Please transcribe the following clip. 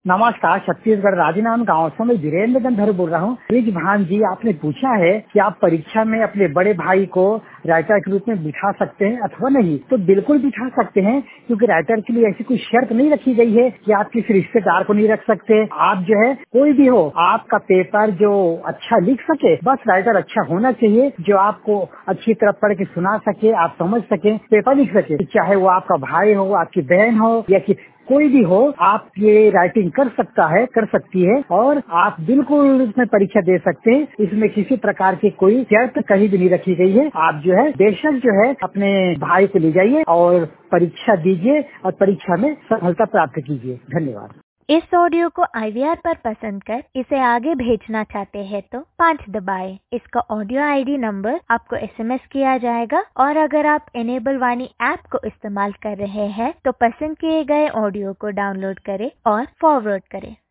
नमस्कार, छत्तीसगढ़ राजनांद गांव से मैं वीरेंद्र गंधर बोल रहा हूँ। भान जी, आपने पूछा है कि आप परीक्षा में अपने बड़े भाई को राइटर के रूप में बिठा सकते हैं अथवा नहीं। तो बिल्कुल बिठा सकते हैं, क्योंकि राइटर के लिए ऐसी कोई शर्त नहीं रखी गई है कि आप किसी रिश्तेदार को नहीं रख सकते। आप जो है कोई भी हो, आपका पेपर जो अच्छा लिख सके, बस राइटर अच्छा होना चाहिए, जो आपको अच्छी तरह पढ़ के सुना सके, आप समझ सके, पेपर लिख सके। चाहे वो आपका भाई हो, आपकी बहन हो या कोई भी हो, आप ये राइटिंग कर सकता है, कर सकती है और आप बिल्कुल इसमें परीक्षा दे सकते हैं। इसमें किसी प्रकार की कोई शर्त कहीं भी नहीं रखी गई है। आप जो है बेशक जो है अपने भाई को ले जाइए और परीक्षा दीजिए और परीक्षा में सफलता प्राप्त कीजिए। धन्यवाद। इस ऑडियो को IVR पर पसंद कर इसे आगे भेजना चाहते हैं तो 5 दबाएं। इसका ऑडियो ID नंबर आपको SMS किया जाएगा और अगर आप इनेबल वाणी ऐप को इस्तेमाल कर रहे हैं तो पसंद किए गए ऑडियो को डाउनलोड करें और फॉरवर्ड करें।